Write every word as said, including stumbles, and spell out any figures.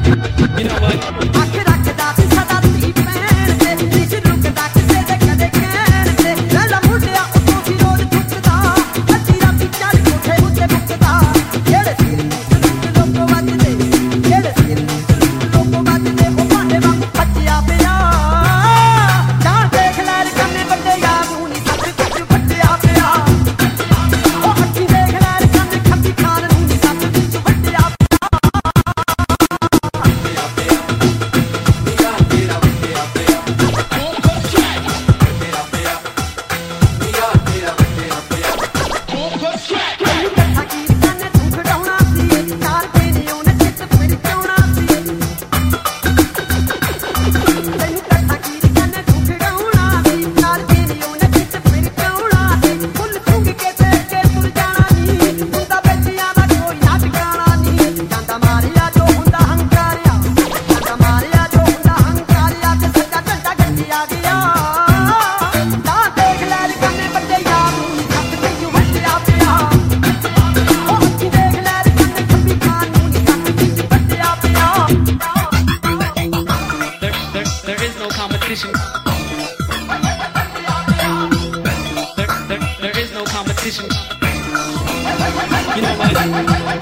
You know what? ਅੱਖ ਰੱਖਦਾ ਸੀ ਸਦਾ ਤੀ ਪੈਣ ਤੇ ਇਸ ਰੁਕਦਾ ਕਿਸੇ ਦੇ ਕਦੇ ਕਹਿਣ ਤੇ ਰਲਾ ਮੁੰਡਿਆ ਉੱਤੋਂ ਸੀ ਰੋਜ਼ ਠੁੱਕਦਾ ਅੱਧੀ ਰਾਤੀ ਚੱਲ ਕੋਠੇ ਉੱਤੇ ਮੁੱਕਦਾ ਜਿਹੜੇ ਸਿਰ ਨੂੰ ਲੋਕੋ ਵੱਜਦੇ ਜਿਹੜੇ ਸਿਰ ਨੂੰ ਲੋਕੋ ਵੱਜਦੇ ਉਹ ਭਾਂਡੇ ਵਾਂਗ ਫੱਟਿਆ ਪਿਆ ਜਾਂ ਦੇਖ ਲੈ ਰਕਮੇ ਵੱਡੇ ਯਾਰ ਨੂੰ ਨਹੀਂ ਸੱਚ ਕੁਝ ਵੱਟਿਆ ਪਿਆ ਉਹ ਅੱਖੀ ਦੇਖ ਲੈ ਰਕਮੇ ਖੱਬੀ ਖਾਨ ਨੂੰ ਨਹੀਂ ਸੱਚ ਕੁਝ ਵੱਟਿਆ competition. There, there, there is no competition. You know what?